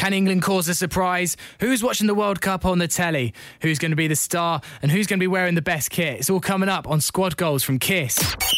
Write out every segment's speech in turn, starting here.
Can England cause a surprise? Who's watching the World Cup on the telly? Who's going to be the star? And who's going to be wearing the best kit? It's all coming up on Squad Goals from Kiss.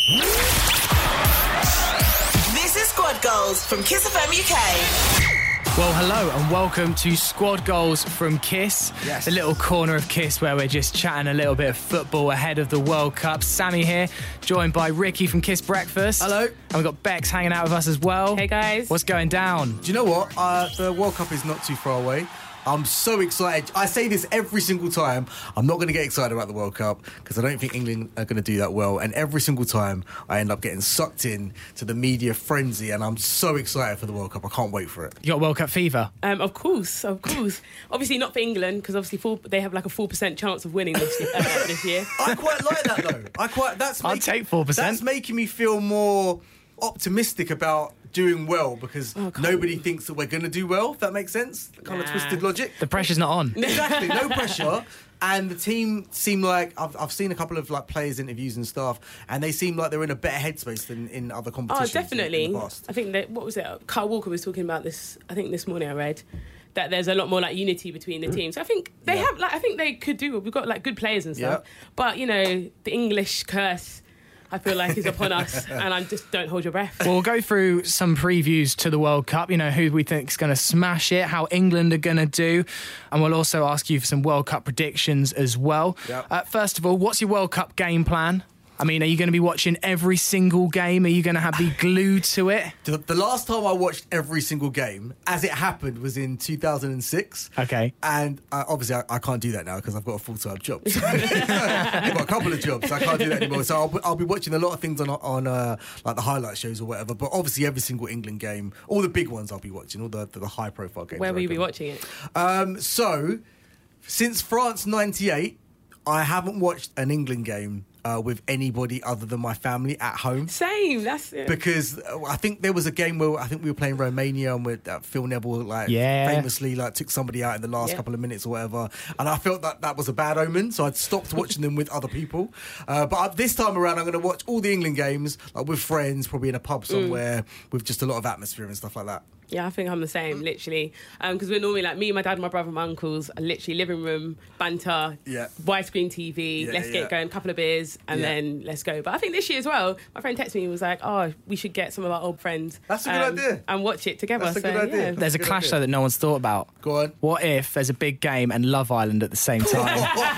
This is Squad Goals from Kiss FM UK. Well, hello and welcome to Squad Goals from Kiss. Yes. The little corner of Kiss where we're just chatting a little bit of football ahead of the World Cup. Sammy here, joined by Ricky from Kiss Breakfast. Hello. And we've got Bex hanging out with us as well. Hey, guys. What's going down? Do you know what? The World Cup is not too far away. I'm so excited. I say this every single time. I'm not going to get excited about the World Cup because I don't think England are going to do that well. And every single time I end up getting sucked in to the media frenzy. And I'm so excited for the World Cup. I can't wait for it. You got World Cup fever? Of course. Obviously not for England because obviously they have like a 4% chance of winning this year. I quite like that though. I'll take 4%. That's making me feel more optimistic about doing well because nobody thinks that we're going to do well, if that makes sense. Kind of twisted logic. The pressure's not on. Exactly, no pressure. And the team seem like, I've seen a couple of like players' interviews and stuff, and they seem like they're in a better headspace than in other competitions. Oh, definitely. In the past. I think that, what was it? Kyle Walker was talking about this, I think this morning I read, that there's a lot more like unity between the teams. I think they have, like, I think they could do it. We've got like good players and stuff. Yeah. But, you know, the English curse, I feel like, is upon us, and I just don't hold your breath. Well, we'll go through some previews to the World Cup, you know, who we think is going to smash it, how England are going to do, and we'll also ask you for some World Cup predictions as well. Yep. First of all, what's your World Cup game plan? I mean, are you going to be watching every single game? Are you going to be glued to it? The last time I watched every single game, as it happened, was in 2006. Okay. And obviously I can't do that now because I've got a full-time job. So I've got a couple of jobs, so I can't do that anymore. So I'll be watching a lot of things on like the highlight shows or whatever. But obviously every single England game, all the big ones I'll be watching, all the high-profile games. Where will you be reckon. watching it? So, since France 98, I haven't watched an England game with anybody other than my family at home. Same, that's it. Because I think there was a game where I think we were playing Romania and Phil Neville famously took somebody out in the last couple of minutes or whatever, and I felt that was a bad omen, so I'd stopped watching them with other people. But this time around, I'm going to watch all the England games like with friends, probably in a pub somewhere with just a lot of atmosphere and stuff like that. Yeah, I think I'm the same, literally. Because we're normally like me, my dad, my brother, my uncles are literally living room, banter, widescreen TV, let's get going, couple of beers, and then let's go. But I think this year as well, my friend texted me and was like, oh, we should get some of our old friends. That's a good idea. And watch it together. That's a good idea. Yeah. There's a clash, though, that no one's thought about. Go on. What if there's a big game and Love Island at the same time?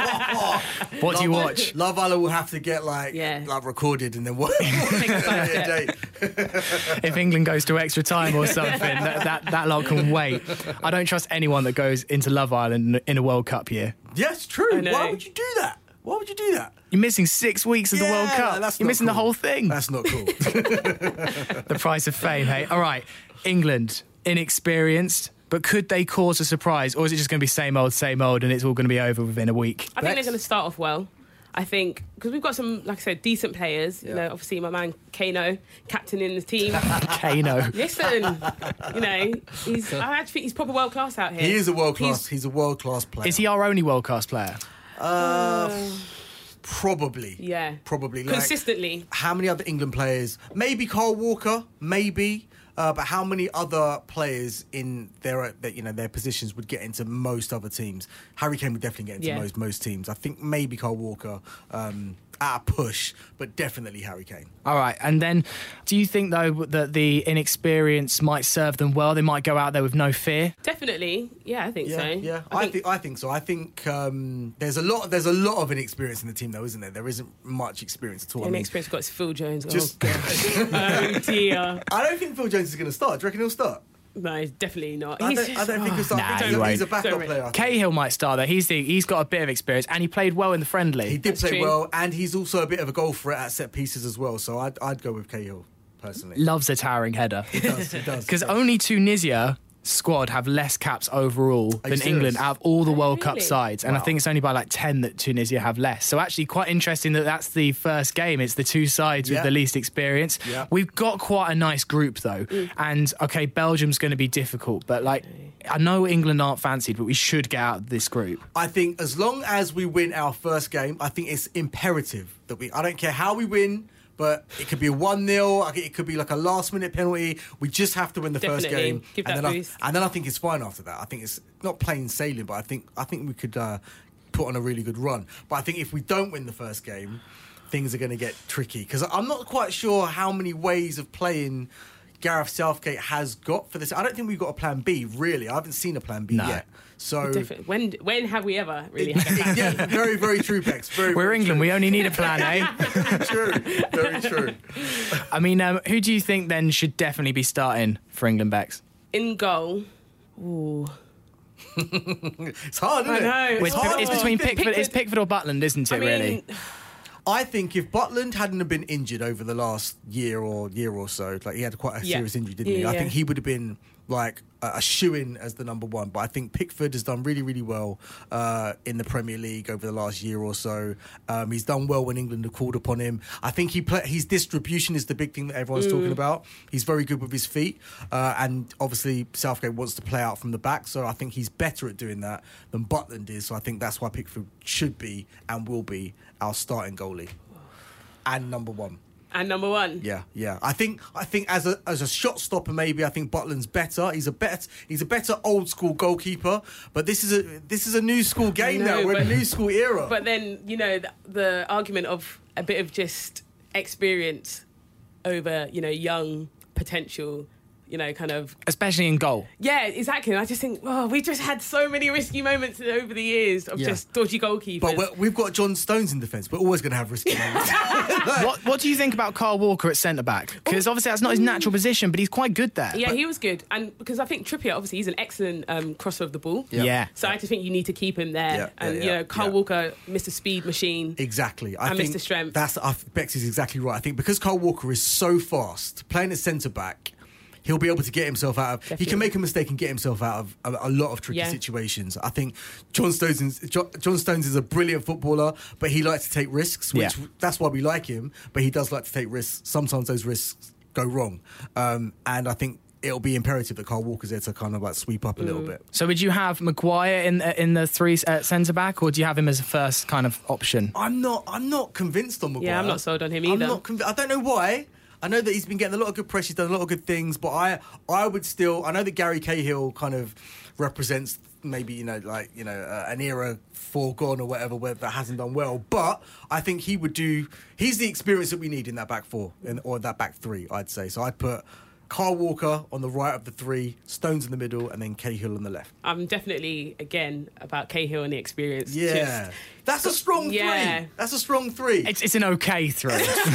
What do you watch? Love Island will have to get like recorded and then what? If England goes to extra time or something, that lot can wait. I don't trust anyone that goes into Love Island in a World Cup year. Yes, true. Why would you do that? Why would you do that? You're missing 6 weeks of the World Cup. You're missing the whole thing. That's not cool. The price of fame, hey? All right, England, inexperienced, but could they cause a surprise? Or is it just going to be same old, and it's all going to be over within a week? I think they're going to start off well. I think, because we've got some, like I said, decent players. You know, obviously my man Kano, captain in the team. Kano. Listen, you know, I actually think he's proper world class out here. He is a world class. He's a world class player. Is he our only world class player? Probably. Yeah. Probably. Consistently. How many other England players? Maybe Kyle Walker. Maybe. But how many other players in their positions would get into most other teams? Harry Kane would definitely get into most teams. I think maybe Kyle Walker at a push, but definitely Harry Kane. All right, and then do you think though that the inexperience might serve them well? They might go out there with no fear. Definitely, yeah, I think so. Yeah, I think so. I think there's a lot of inexperience in the team, though, isn't there? There isn't much experience at all. Inexperience got Phil Jones. Just oh dear. I don't think Phil Jones is going to start. Do you reckon he'll start? No, he's definitely not. I don't think he'll start. He's a backup player. Cahill might start though. He's got a bit of experience and he played well in the friendly. He did play well, and he's also a bit of a goal threat at set pieces as well. So I'd go with Cahill personally. Loves a towering header. He does. Because only Tunisia squad have less caps overall than England out of all the World Cup sides, and I think it's only by like 10 that Tunisia have less. So actually quite interesting that that's the first game. It's the two sides with the least experience. We've got quite a nice group though, and okay, Belgium's going to be difficult, but like I know England aren't fancied, but we should get out of this group. I think as long as we win our first game, I think it's imperative that I don't care how we win, but it could be a 1-0. It could be like a last-minute penalty. We just have to win the first game. Give that boost. And then I think it's fine after that. I think it's not plain sailing, but I think we could put on a really good run. But I think if we don't win the first game, things are going to get tricky. Because I'm not quite sure how many ways of playing Gareth Southgate has got for this. I don't think we've got a plan B, really. I haven't seen a plan B yet. So when have we ever really had a plan B? Yeah, very, very true, Bex. We're England. We only need a plan A. True. Very true. I mean, who do you think then should definitely be starting for England, Bex? In goal. Ooh. It's hard, isn't it? I know. It's between Pickford. It's Pickford or Butland, isn't it, really? I think if Butland hadn't have been injured over the last year or so, like he had quite a serious injury, didn't he? I think he would have been like a shoo-in as the number one. But I think Pickford has done really, really well in the Premier League over the last year or so. He's done well when England have called upon him. I think his distribution is the big thing that everyone's talking about. He's very good with his feet. And obviously Southgate wants to play out from the back. So I think he's better at doing that than Butland is. So I think that's why Pickford should be and will be our starting goalie. And number one. And number one. Yeah. I think as a shot stopper, maybe I think Butland's better. He's a better old school goalkeeper. But this is a new school game now. We're in a new school era. But then the argument of a bit of just experience over young potential. Kind of... Especially in goal. Yeah, exactly. And I just think, we just had so many risky moments over the years of just dodgy goalkeepers. But we've got John Stones in defence. We're always going to have risky moments. What do you think about Kyle Walker at centre-back? Because obviously that's not his natural position, but he's quite good there. Yeah, he was good. And because I think Trippier, obviously, he's an excellent crosser of the ball. Yeah. So I just think you need to keep him there. Kyle Walker, Mr. Speed Machine. Exactly. And Mr. Strength. Bex is exactly right. I think because Kyle Walker is so fast, playing at centre-back, he'll be able to get himself out of... Definitely. He can make a mistake and get himself out of a lot of tricky situations. I think John Stones is a brilliant footballer, but he likes to take risks, which that's why we like him, but he does like to take risks. Sometimes those risks go wrong. And I think it'll be imperative that Kyle Walker's there to kind of like sweep up a little bit. So would you have Maguire in the three centre-back, or do you have him as a first kind of option? I'm not convinced on Maguire. Yeah, I'm not sold on him either. I don't know why. I know that he's been getting a lot of good press. He's done a lot of good things, but I would still... I know that Gary Cahill kind of represents maybe, an era foregone or whatever where that hasn't done well. But I think he would do... He's the experience that we need in that back four, or that back three, I'd say. So I'd put Kyle Walker on the right of the three, Stones in the middle, and then Cahill on the left. I'm definitely, again, about Cahill and the experience. Yeah. That's a strong three. That's a strong three. It's an okay three.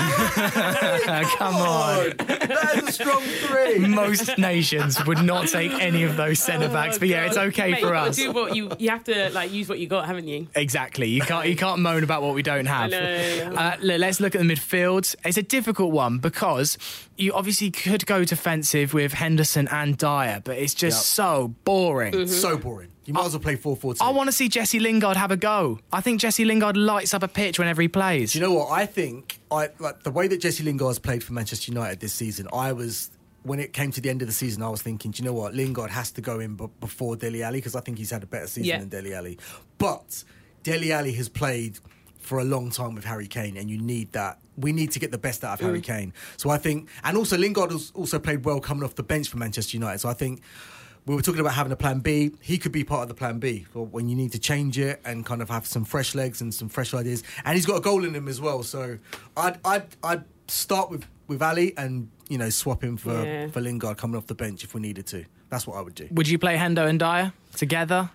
Come on. That is a strong three. Most nations would not take any of those centre-backs, but it's okay for us. You have to use what you got, haven't you? Exactly. You can't moan about what we don't have. I know. Let's look at the midfield. It's a difficult one because you obviously could go defensive with Henderson and Dyer, but it's just so boring. Mm-hmm. So boring. You might as well play 4-4-2. I want to see Jesse Lingard have a go. I think Jesse Lingard lights up a pitch whenever he plays. Do you know what? I think the way that Jesse Lingard's played for Manchester United this season, when it came to the end of the season, I was thinking, do you know what? Lingard has to go in before Dele Alli because I think he's had a better season than Dele Alli. But Dele Alli has played for a long time with Harry Kane, and you need that. We need to get the best out of Harry Kane. So I think, and also Lingard has also played well coming off the bench for Manchester United. So I think we were talking about having a plan B. He could be part of the plan B when you need to change it and kind of have some fresh legs and some fresh ideas. And he's got a goal in him as well. So I'd start with Ali and swap him for Lingard coming off the bench if we needed to. That's what I would do. Would you play Hendo and Dyer together?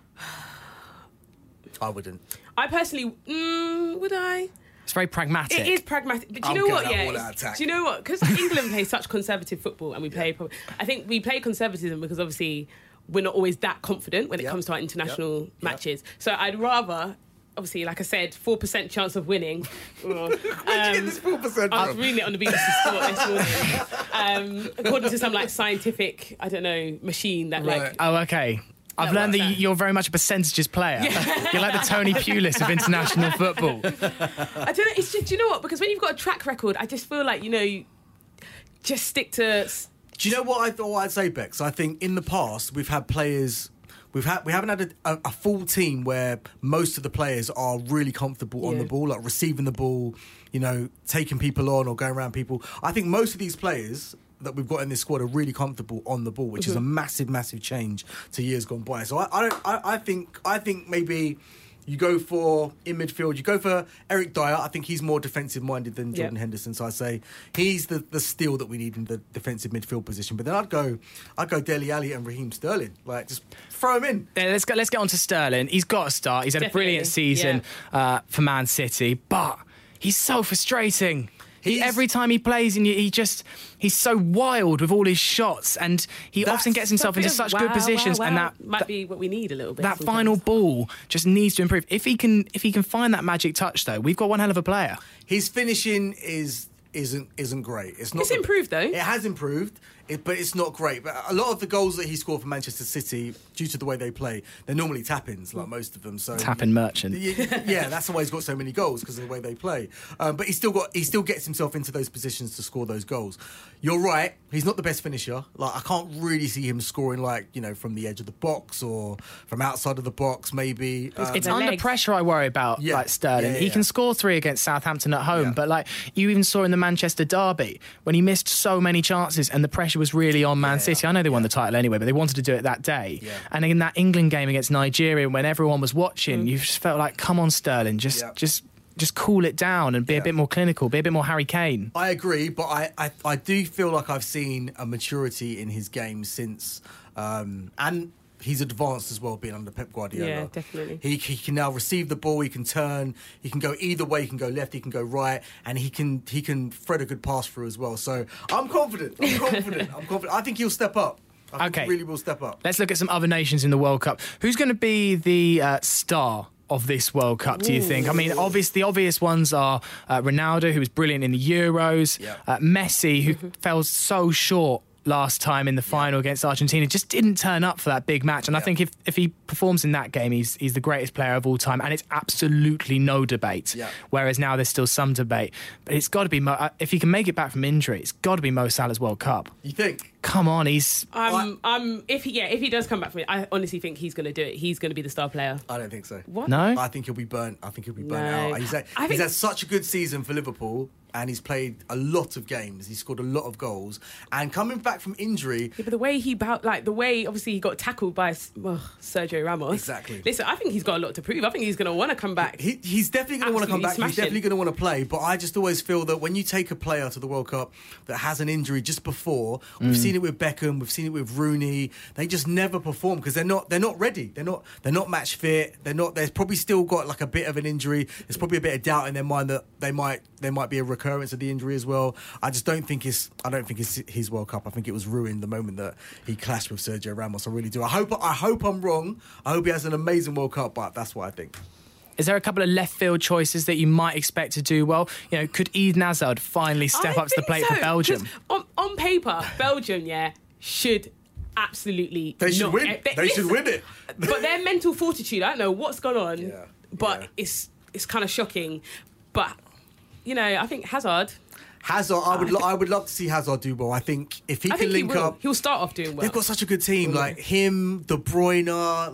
I wouldn't. I personally would I? It's very pragmatic. It is pragmatic. But do you know what? Do you know what? Because England plays such conservative football and we play... I think we play conservatism because obviously we're not always that confident when it comes to our international matches. So I'd rather... Obviously, like I said, 4% chance of winning. Where'd you get this 4% I was reading it on the BBC Sport this morning. According to some scientific, machine that Oh, okay. I've learned that you're very much a percentages player. Yeah. You're like the Tony Pulis of international football. I don't know. It's just, you know what? Because when you've got a track record, I just feel like, just stick to... Do you know what I'd say, Bex? I think in the past, we've had players we haven't had a full team where most of the players are really comfortable on the ball, like receiving the ball, taking people on or going around people. I think most of these players that we've got in this squad are really comfortable on the ball, which is a massive, massive change to years gone by. So I think maybe you go for, in midfield, you go for Eric Dyer. I think he's more defensive-minded than Jordan Henderson. So I say he's the steal that we need in the defensive midfield position. But then I'd go Dele Alli and Raheem Sterling. Like, just throw him in. Yeah, let's get on to Sterling. He's got to start. He's had a brilliant season for Man City, but he's so frustrating. Every time he plays, and he's so wild with all his shots, and he often gets himself into such good positions. And that might be what we need a little bit. That final ball just needs to improve. If he can find that magic touch, though, we've got one hell of a player. His finishing isn't great. It's improved though. It has improved. But it's not great. But a lot of the goals that he scored for Manchester City, due to the way they play, they're normally tap-ins, like most of them. So tap-in merchant. Yeah, that's why he's got so many goals, because of the way they play. But he still gets himself into those positions to score those goals. You're right. He's not the best finisher. Like, I can't really see him scoring from the edge of the box or from outside of the box. Maybe it's under pressure. I worry about like Sterling. He can score 3 against Southampton at home, but like you even saw in the Manchester derby when he missed so many chances and the pressure was really on Man City. I know they won the title anyway, but they wanted to do it that day. Yeah. And in that England game against Nigeria, when everyone was watching, you just felt like, come on, Sterling, just cool it down and be a bit more clinical, be a bit more Harry Kane. I agree, but I do feel like I've seen a maturity in his game since, and he's advanced as well, being under Pep Guardiola. Yeah, definitely. He can now receive the ball, he can turn, he can go either way, he can go left, he can go right, and he can thread a good pass through as well. So I'm confident. I think he'll step up. I think he really will step up. Let's look at some other nations in the World Cup. Who's going to be the star of this World Cup, do you think? I mean, the obvious ones are Ronaldo, who was brilliant in the Euros, Messi, who fell so short last time in the final against Argentina, just didn't turn up for that big match. And I think if he performs in that game, he's the greatest player of all time, and it's absolutely no debate. Whereas now there's still some debate. But it's got to be if he can make it back from injury, it's got to be Mo Salah's World Cup. You think? Come on, he's. If he does come back from it, I honestly think he's going to do it. He's going to be the star player. I don't think so. What? No, I think he'll be burnt. out. He's had such a good season for Liverpool, and he's played a lot of games. He's scored a lot of goals, and coming back from injury. Yeah, but the way obviously he got tackled by Sergio Ramos. Exactly. Listen, I think he's got a lot to prove. I think he's going to want to come back. He's definitely going to want to come back. He's definitely going to want to play. But I just always feel that when you take a player to the World Cup that has an injury just before, we've seen it with Beckham, we've seen it with Rooney. They just never perform because they're not ready. They're not match fit. They've probably still got like a bit of an injury. There's probably a bit of doubt in their mind that there might be a recurrence of the injury as well. I don't think it's his World Cup. I think it was ruined the moment that he clashed with Sergio Ramos. I really do. I hope I'm wrong. I hope he has an amazing World Cup, but that's what I think. Is there a couple of left field choices that you might expect to do well? Could Eden Hazard finally step up to the plate for Belgium? On paper, Belgium, should absolutely. They should win. They should win it. But their mental fortitude, I don't know what's gone on. But it's kind of shocking. But I think Hazard, I would love to see Hazard do well. I think if he can link up, he'll start off doing well. They've got such a good team, like him, De Bruyne,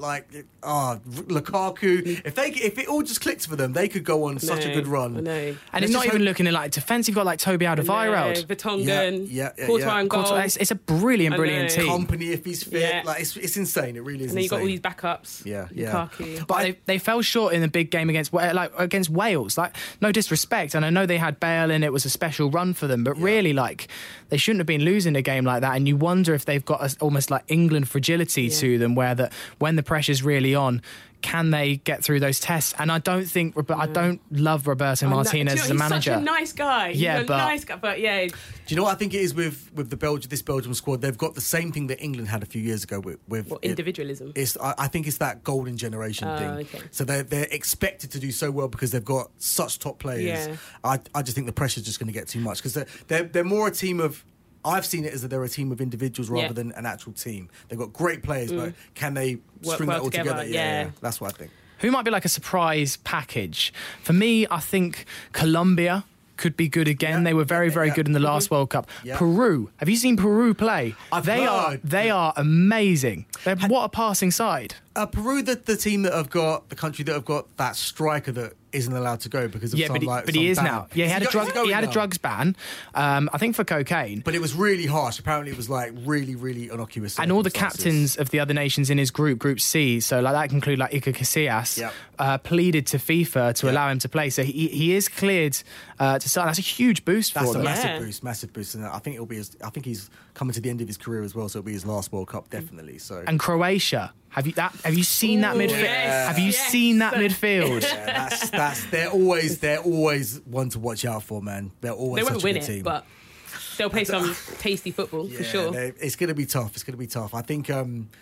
Lukaku. If it all just clicks for them, they could go on such a good run. I know. And it's not even looking at like defence. You've got like Toby Alderweireld, Vertonghen, Courtois and goal. It's a brilliant team. Company if he's fit, it's insane. It really is. And then you've got all these backups. Lukaku. But they fell short in the big game against Wales. Like, no disrespect, and I know they had Bale and it was a special run for them, but really, like, they shouldn't have been losing a game like that. And you wonder if they've got almost like England fragility to them, where that when the pressure's really on, can they get through those tests? And I don't love Roberto Martinez as a manager. He's such a nice guy. But yeah. Do you know what I think it is with this Belgium squad? They've got the same thing that England had a few years ago with individualism. I think it's that golden generation thing. Okay. So they're expected to do so well because they've got such top players. Yeah. I just think the pressure's just going to get too much because they're more a team of. I've seen it as that they're a team of individuals rather than an actual team. They've got great players, but can they string that all together? Yeah, that's what I think. Who might be like a surprise package? For me, I think Colombia could be good again. They were very good in the last World Cup. Peru. Have you seen Peru play? They are amazing. What a passing side. Peru, the team that have got the country that have got that striker that isn't allowed to go because of but he is ban. now. Yeah, he had a drugs ban. I think for cocaine. But it was really harsh. Apparently, it was like really, really innocuous. And all the captains of the other nations in his Group C, so like that can include like Iker Casillas, pleaded to FIFA to allow him to play. So he is cleared to start. That's a huge boost for them. Massive boost. And I think he's coming to the end of his career as well. So it'll be his last World Cup, definitely. So and Croatia. Have you seen that midfield? Yes. Have you seen that midfield? Yeah, they're always one to watch out for, man. They're always they won't such a win good team. but they'll play some tasty football for sure. It's going to be tough. I think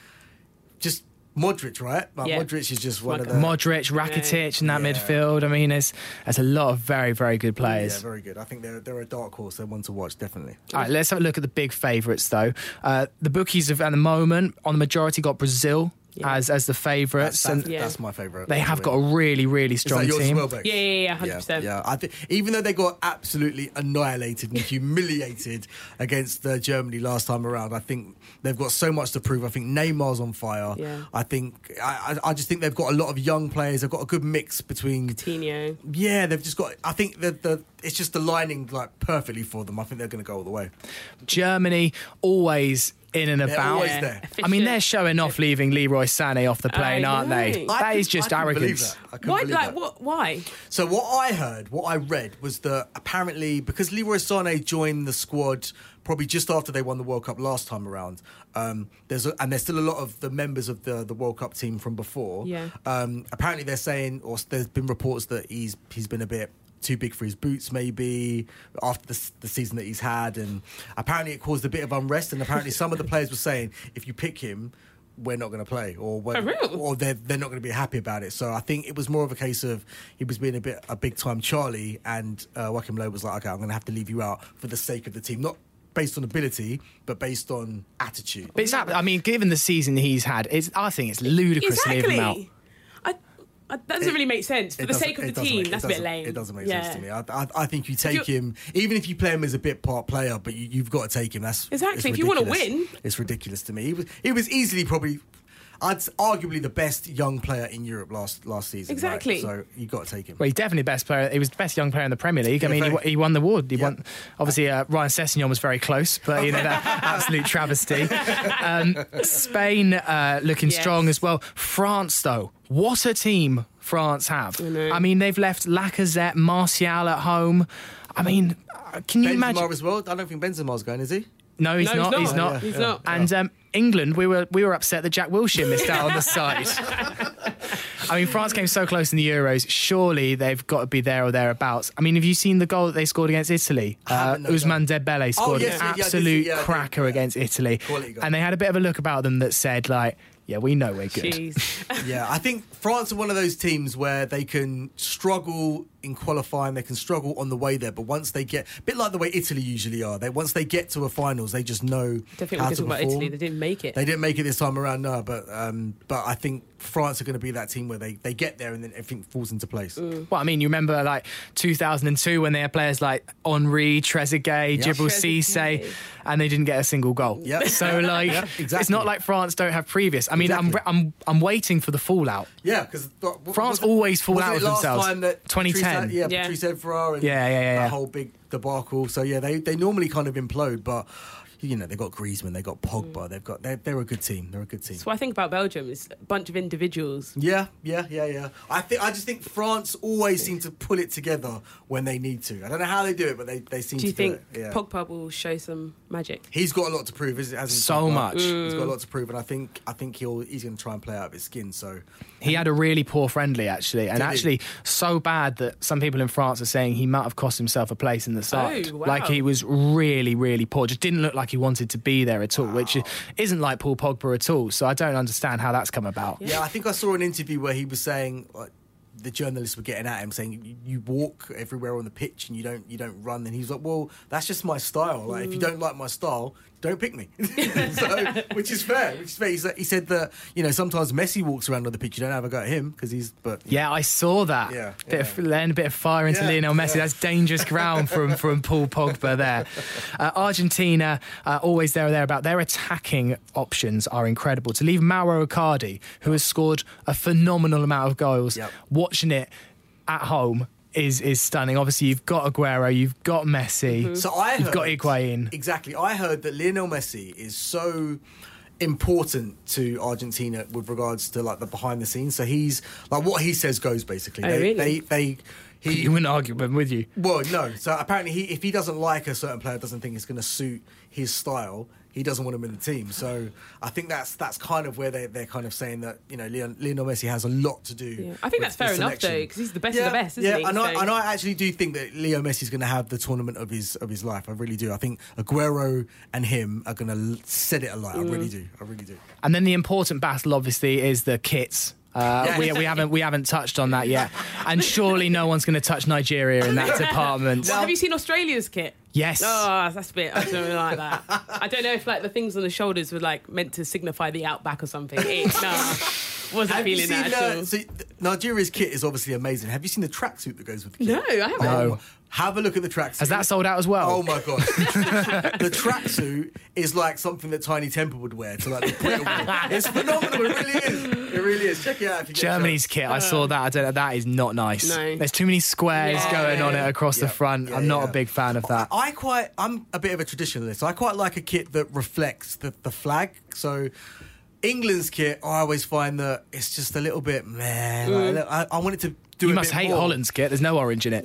just Modric, right? Modric is just one of the... Modric, Rakitic in that midfield. I mean, there's a lot of very, very good players. Yeah, very good. I think they're a dark horse. They're one to watch, definitely. All right, let's have a look at the big favourites, though. The bookies have, at the moment, on the majority, got Brazil as the favourites. That's my favourite. They have got a really, really strong team. Yeah, 100%. Yeah. I think even though they got absolutely annihilated and humiliated against Germany last time around, I think they've got so much to prove. I think Neymar's on fire. Yeah. I just think they've got a lot of young players. They've got a good mix between Coutinho. Yeah, they've just got. I think it's just aligning like perfectly for them. I think they're going to go all the way. Germany always in and about. Always there. I mean, they're showing off leaving Leroy Sané off the plane, aren't they? That is just arrogance. Why? So what I read was that apparently because Leroy Sané joined the squad probably just after they won the World Cup last time around, there's still a lot of the members of the World Cup team from before. Yeah. Apparently they're saying, or there's been reports that he's been a bit too big for his boots, maybe after the season that he's had, and apparently it caused a bit of unrest. And apparently some of the players were saying, if you pick him, we're not going to play, or they're not going to be happy about it. So I think it was more of a case of he was being a big time Charlie, and Joachim Low was like, okay, I'm going to have to leave you out for the sake of the team, not based on ability, but based on attitude. But I mean, given the season he's had, I think it's ludicrous to leave him out. That doesn't really make sense. For the sake of the team, that's a bit lame. It doesn't make sense to me. I think you take him, even if you play him as a bit part player, but you've got to take him. That's exactly. If you want to win, it's ridiculous to me. He was easily probably, arguably the best young player in Europe last season. Exactly. Right? So you've got to take him. Well, he's definitely best player. He was the best young player in the Premier League. I mean, he won the award. He won. Obviously, Ryan Sessegnon was very close, but that absolute travesty. Spain looking strong as well. France, though, what a team France have. I mean, they've left Lacazette, Martial at home. I mean, can you imagine? Benzema as well. I don't think Benzema's going, is he? No, he's not. He's not. And England, we were upset that Jack Wilshere missed out on the side. I mean, France came so close in the Euros. Surely they've got to be there or thereabouts. I mean, have you seen the goal that they scored against Italy? Ousmane Dembele scored an absolute cracker against Italy. And they had a bit of a look about them that said, like, yeah, we know we're good. Yeah, I think France are one of those teams where they can struggle in qualifying, they can struggle on the way there, but once they get, a bit like the way Italy usually are, once they get to a finals, they just know how to perform. About Italy, they didn't make it. They didn't make it this time around, no, but I think France are going to be that team where they get there and then everything falls into place. Well, I mean, you remember like 2002 when they had players like Henry, Trezeguet, Djibril Cissé, and they didn't get a single goal. Yep. So like, exactly. It's not like France don't have previous. I mean, I'm waiting for the fallout. Yeah, because France always fall out of themselves. 2010. Patrice Evra and that whole big debacle. So yeah, they normally kind of implode, but they've got Griezmann, they've got Pogba, they're a good team. They're a good team. So what I think about Belgium is a bunch of individuals. Yeah. I just think France always seem to pull it together when they need to. I don't know how they do it, but they seem to do it. Do you think Pogba will show some magic? He's got a lot to prove, hasn't he? So much. He's got a lot to prove, and I think he's going to try and play out of his skin. So he had a really poor friendly actually, and so bad that some people in France are saying he might have cost himself a place in the side. Oh, wow. Like he was really, really poor. Just didn't look like he wanted to be there at all, which isn't like Paul Pogba at all. So I don't understand how that's come about. Yeah, I think I saw an interview where he was saying, the journalists were getting at him saying, you walk everywhere on the pitch and you don't run. And he's like, well, that's just my style. Like if you don't like my style, don't pick me. Which is fair. He said that, sometimes Messi walks around on the pitch. You don't have a go at him because Yeah, I saw that. Laying a bit of fire into Lionel Messi. That's dangerous ground from Paul Pogba there. Argentina, always there or thereabout. Their attacking options are incredible. To leave Mauro Icardi, who has scored a phenomenal amount of goals, watching it at home is stunning. Obviously, you've got Aguero, you've got Messi, you've got Higuain. Exactly. I heard that Lionel Messi is so important to Argentina with regards to like the behind the scenes. So he's like what he says goes basically. Really? You wouldn't argue with him, would you? Well, no. So apparently, if he doesn't like a certain player, doesn't think it's going to suit his style, he doesn't want him in the team. So I think that's kind of where they're kind of saying that Lionel Messi has a lot to do. Yeah. I think that's fair enough though, because he's the best of the best, isn't he? And I actually do think that Leo Messi's going to have the tournament of his life. I really do. I think Aguero and him are going to set it alight. I really do. And then the important battle, obviously, is the kits. We haven't touched on that yet, and surely no one's going to touch Nigeria in that department. Well, have you seen Australia's kit? Yes. Oh, that's a bit. I don't really like that. I don't know if like the things on the shoulders were like meant to signify the outback or something. Wasn't feeling that at all. So Nigeria's kit is obviously amazing. Have you seen the tracksuit that goes with the kit? No, I haven't. No. Have a look at the tracksuit. Has that sold out as well? Oh my god! The tracksuit is like something that Tiny Temple would wear to like the Twitter wall. It's phenomenal. It really is. Check it out. If you get Germany's kit. I saw that. I don't know. That is not nice. No. There's too many squares going on it across the front. I'm not a big fan of that. I'm a bit of a traditionalist. I quite like a kit that reflects the flag. So England's kit, I always find that it's just a little bit meh. I want it to. You must hate Holland's kit. There's no orange in it.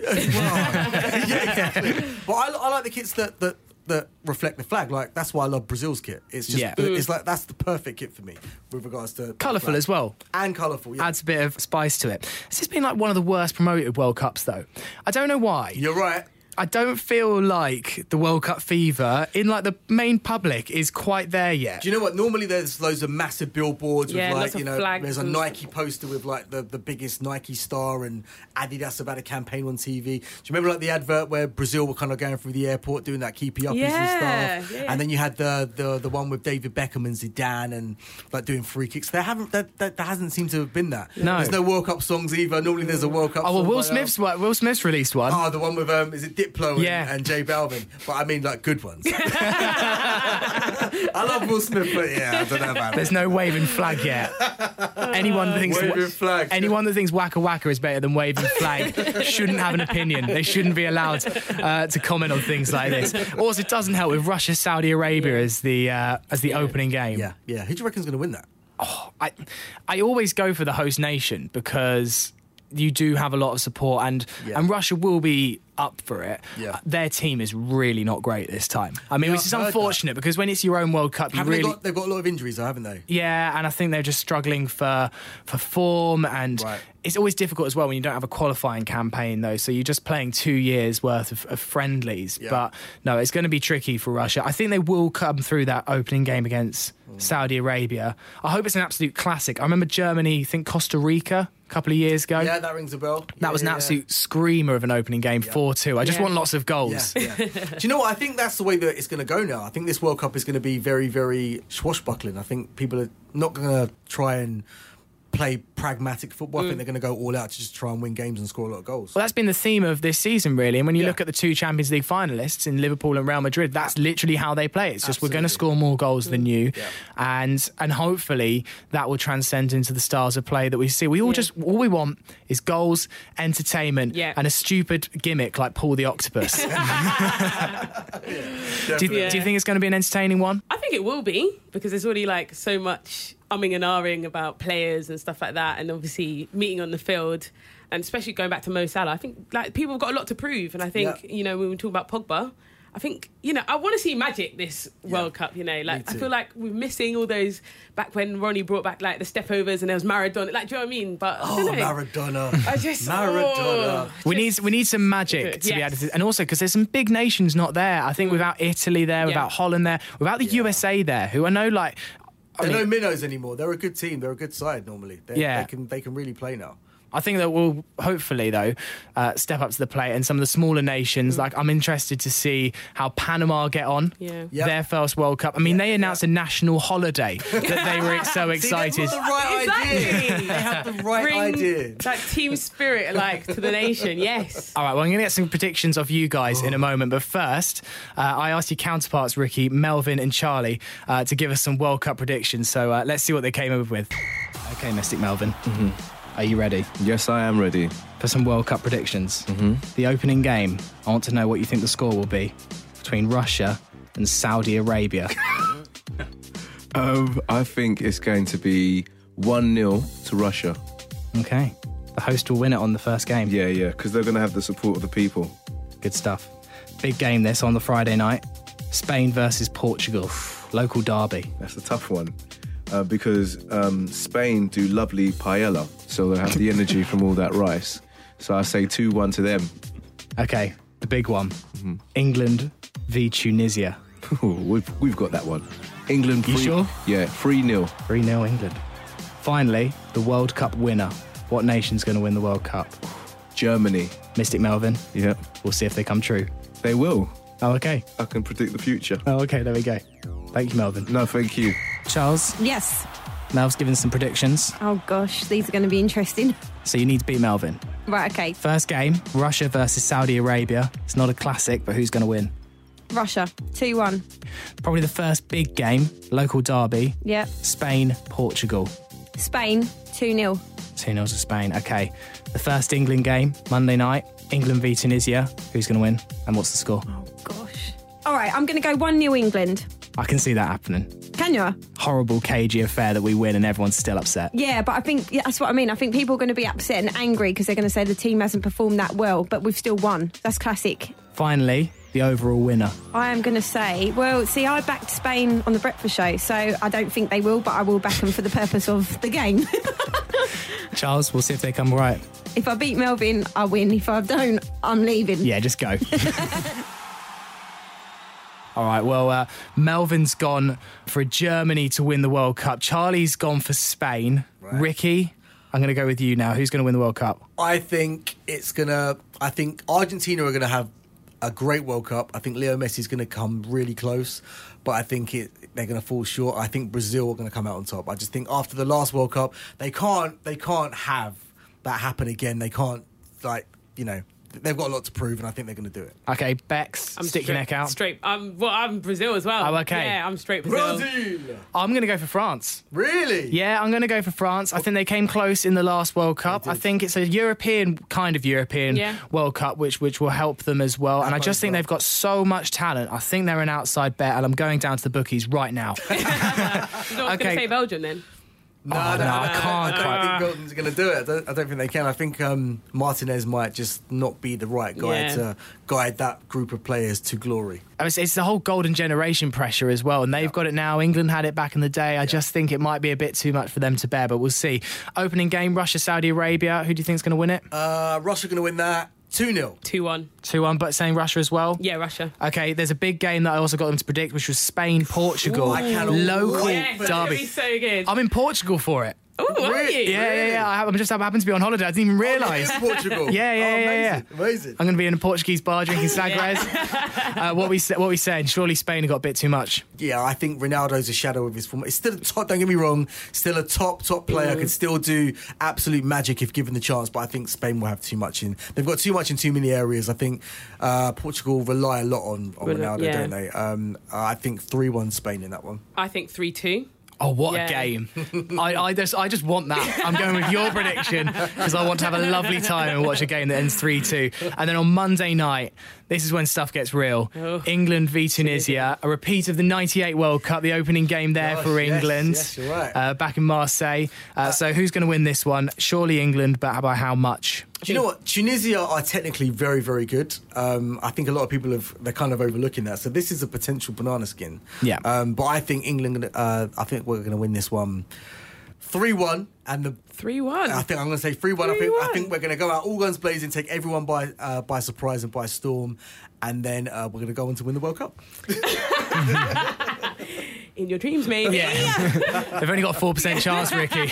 Exactly. But I like the kits that reflect the flag. Like that's why I love Brazil's kit. It's just it's like that's the perfect kit for me with regards to colourful as well. And colourful. Yeah. Adds a bit of spice to it. This has been like one of the worst promoted World Cups though. I don't know why. You're right. I don't feel like the World Cup fever in like the main public is quite there yet. Do you know what? Normally there's loads of massive billboards with like, flags. There's a Nike poster with like the biggest Nike star and Adidas have had a campaign on TV. Do you remember like the advert where Brazil were kind of going through the airport doing that keepy uppies and stuff? Yeah. And then you had the one with David Beckham and Zidane and like doing free kicks. There hasn't seemed to have been that. No. There's no World Cup songs either. Normally there's a World Cup song. Will Smith's released one. Oh, the one with is it Diplo and J Balvin, but I mean like good ones. I love Will Smith, but I don't know about There's no waving flag yet. Anyone that thinks Waka Waka is better than waving flag shouldn't have an opinion. They shouldn't be allowed to comment on things like this. Also, it doesn't help with Russia, Saudi Arabia as the opening game. Yeah. Who do you reckon's going to win that? I always go for the host nation because you do have a lot of support and Russia will be up for it. Yeah. Their team is really not great this time. I mean, which is unfortunate because when it's your own World Cup, they've got a lot of injuries, though, haven't they? Yeah, and I think they're just struggling for form, and it's always difficult as well when you don't have a qualifying campaign, though. So you're just playing 2 years worth of friendlies. Yeah. But no, it's going to be tricky for Russia. I think they will come through that opening game against Saudi Arabia. I hope it's an absolute classic. I remember Germany, I think Costa Rica a couple of years ago. Yeah, that rings a bell. That was an absolute screamer of an opening game, 4-2. I just want lots of goals. Yeah. Do you know what? I think that's the way that it's going to go now. I think this World Cup is going to be very, very swashbuckling. I think people are not going to try and play pragmatic football. I think they're going to go all out to just try and win games and score a lot of goals. Well, that's been the theme of this season, really. And when you look at the two Champions League finalists in Liverpool and Real Madrid, that's literally how they play. It's just we're going to score more goals than you, and hopefully that will transcend into the styles of play that we see. We all we want is goals, entertainment, and a stupid gimmick like Paul the Octopus. Do you think it's going to be an entertaining one? I think it will be because there's already like so much umming and ahhing about players and stuff like that, and obviously meeting on the field, and especially going back to Mo Salah. I think like people have got a lot to prove, and I think when we talk about Pogba, I think I want to see magic this World Cup. I feel like we're missing all those back when Ronnie brought back like the step overs and there was Maradona. Like, do you know what I mean? But Maradona. I just Maradona. We need some magic to be added to, and also because there's some big nations not there. I think without Italy there, without Holland there, without the USA there, who I know They're no minnows anymore. They're a good team. They're a good side normally. They can really play now. I think that we'll hopefully, though, step up to the plate, and some of the smaller nations, like I'm interested to see how Panama get on. Their first World Cup. I mean, they announced a national holiday that they were so excited. They have the right idea. They have the right idea. That team spirit, like, to the nation, yes. All right, well, I'm going to get some predictions of you guys in a moment, but first, I asked your counterparts, Ricky, Melvin and Charlie, to give us some World Cup predictions, so let's see what they came up with. Okay, Mystic Melvin. Mm-hmm. Are you ready? Yes, I am ready. For some World Cup predictions. Mm-hmm. The opening game, I want to know what you think the score will be between Russia and Saudi Arabia. I think it's going to be 1-0 to Russia. Okay. The host will win it on the first game. Yeah, because they're going to have the support of the people. Good stuff. Big game this on the Friday night. Spain versus Portugal. Local derby. That's a tough one. Because Spain do lovely paella, so they have the energy from all that rice. So I say 2-1 to them. Okay, the big one. Mm-hmm. England v Tunisia. We've got that one. England. You sure? Yeah, 3-0. 3-0 England. Finally, the World Cup winner. What nation's going to win the World Cup? Germany. Mystic Melvin. Yeah. We'll see if they come true. They will. Oh, okay. I can predict the future. Oh, okay, there we go. Thank you, Melvin. No, thank you. Charles? Yes. Mel's given some predictions. Oh, gosh, these are going to be interesting. So you need to beat Melvin. Right, okay. First game, Russia versus Saudi Arabia. It's not a classic, but who's going to win? Russia, 2-1. Probably the first big game, local derby. Yep. Spain, Portugal. Spain, 2-0. 2-0 to Spain, okay. The first England game, Monday night, England v Tunisia. Who's going to win? And what's the score? Oh, gosh. All right, I'm going to go 1-0 England. I can see that happening. Can you? Horrible, cagey affair that we win and everyone's still upset. Yeah, but I think that's what I mean. I think people are going to be upset and angry because they're going to say the team hasn't performed that well, but we've still won. That's classic. Finally, the overall winner. I am going to say, well, see, I backed Spain on the breakfast show, so I don't think they will, but I will back them for the purpose of the game. Charles, we'll see if they come right. If I beat Melvin, I win. If I don't, I'm leaving. Yeah, just go. All right, well, Melvin's gone for Germany to win the World Cup. Charlie's gone for Spain. Right. Ricky, I'm going to go with you now. Who's going to win the World Cup? I think Argentina are going to have a great World Cup. I think Leo Messi's going to come really close, but I think they're going to fall short. I think Brazil are going to come out on top. I just think after the last World Cup, they can't have that happen again. They can't, they've got a lot to prove, and I think they're going to do it. Okay, Bex, stick your neck out. Straight. I'm Brazil as well. Oh, okay. Yeah, I'm straight Brazil. I'm going to go for France. Really? Yeah, I'm going to go for France. I think they came close in the last World Cup. I think it's a European World Cup, which will help them as well. And I just think they've got so much talent. I think they're an outside bet, and I'm going down to the bookies right now. You're not going to say Belgium then? No, I can't. I think Belgium's going to do it. I don't think they can. I think Martinez might just not be the right guy to guide that group of players to glory. It's the whole golden generation pressure as well, and they've got it now. England had it back in the day. I just think it might be a bit too much for them to bear, but we'll see. Opening game, Russia, Saudi Arabia. Who do you think is going to win it? Russia going to win that. 2-0. 2-1. 2-1, but saying Russia as well? Yeah, Russia. Okay, there's a big game that I also got them to predict, which was Spain-Portugal. Local derby. It's going to be so good. I'm in Portugal for it. Oh, are you? Yeah. I happen to be on holiday. I didn't even realise. Portugal. Yeah. Amazing. I'm going to be in a Portuguese bar drinking Sagres. What we saying? Surely Spain have got a bit too much. Yeah, I think Ronaldo's a shadow of his form. It's still a top. Don't get me wrong. Still a top player. Can still do absolute magic if given the chance. But I think Spain will have too much in. They've got too much in too many areas. I think Portugal rely a lot on Ronaldo, don't they? I think 3-1 Spain in that one. I think 3-2. Oh, what a game. I just want that. I'm going with your prediction because I want to have a lovely time and watch a game that ends 3-2. And then on Monday night, this is when stuff gets real. Oh. England v Tunisia, a repeat of the 98 World Cup, the opening game there for England. Yes, you're right. Back in Marseille. So who's going to win this one? Surely England, but by how much? Do you know what? Tunisia are technically very, very good. I think a lot of people they're kind of overlooking that. So this is a potential banana skin. Yeah. But I think England, I think we're going to win this one 3-1. And the 3-1. I think I'm going to say 3-1. I think we're going to go out all guns blazing, take everyone by surprise and by storm, and then we're going to go on to win the World Cup. in your dreams, maybe. Yeah. They've only got a 4% chance, Ricky.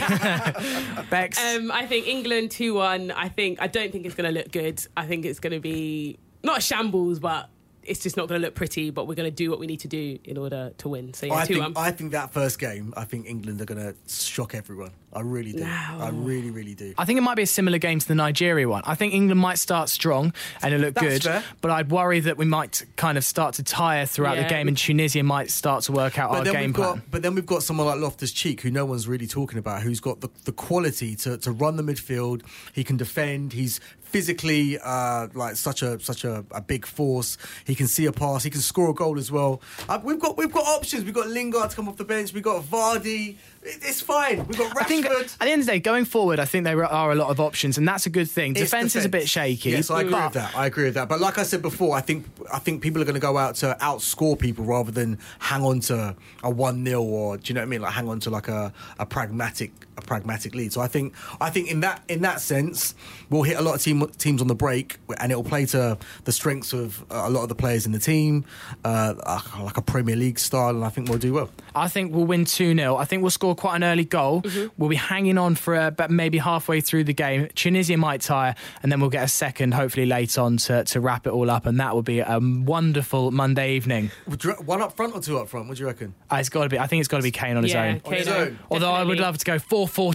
Bex? I think England 2-1. I don't think it's going to look good. I think it's going to be not a shambles, but it's just not going to look pretty, but we're going to do what we need to do in order to win. So, 2-1. I think that first game, I think England are going to shock everyone. I really do. No. I really, really do. I think it might be a similar game to the Nigeria one. I think England might start strong and it'll look good, fair. But I'd worry that we might kind of start to tire throughout the game and Tunisia might start to work out our game plan. But then we've got someone like Loftus-Cheek, who no one's really talking about, who's got the quality to run the midfield. He can defend. He's physically like such a big force. He can see a pass. He can score a goal as well. We've got options. We've got Lingard to come off the bench. We've got Vardy. It's fine. We've got Rashford. I think at the end of the day, going forward, I think there are a lot of options, and that's a good thing. Defence is a bit shaky. Yes, I agree with that. But like I said before, I think people are going to go out to outscore people rather than hang on to a 1-0 or, do you know what I mean? Like hang on to like a pragmatic lead. So I think in that sense, we'll hit a lot of teams on the break, and it'll play to the strengths of a lot of the players in the team, like a Premier League style, and I think we'll do well. I think we'll win 2-0. I think we'll score quite an early goal. Mm-hmm. We'll be hanging on for about maybe halfway through the game. Tunisia might tire, and then we'll get a second, hopefully late on, to wrap it all up, and that will be a wonderful Monday evening. One up front or two up front? What do you reckon? It's got to be. I think it's got to be Kane on his own. On his own. Although I would love to go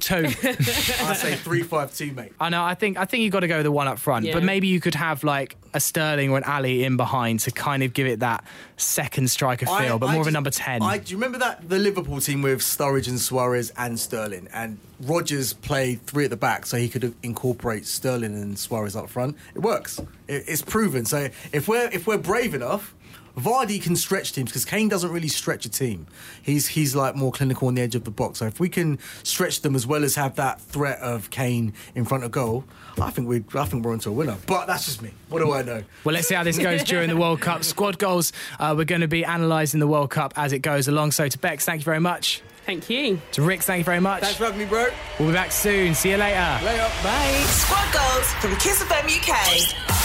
4-4-2. I say 3-5-2, mate. I know. I think you've got to go with the one up front, but maybe you could have like a Sterling or an Ali in behind to kind of give it that second striker feel, but more of a number 10. Do you remember the Liverpool team with Sturridge and Suarez and Sterling, and Rodgers played 3 at the back so he could incorporate Sterling and Suarez up front? It works. It's proven. So if we're brave enough, Vardy can stretch teams, because Kane doesn't really stretch a team. He's like more clinical on the edge of the box. So if we can stretch them as well as have that threat of Kane in front of goal, I think we're onto a winner. But that's just me. What do I know? Well, let's see how this goes during the World Cup. Squad goals, we're going to be analysing the World Cup as it goes along. So to Bex, thank you very much. Thank you. To Rick, thank you very much. Thanks for having me, bro. We'll be back soon. See you later. Later. Bye. Squad goals from Kiss FM UK.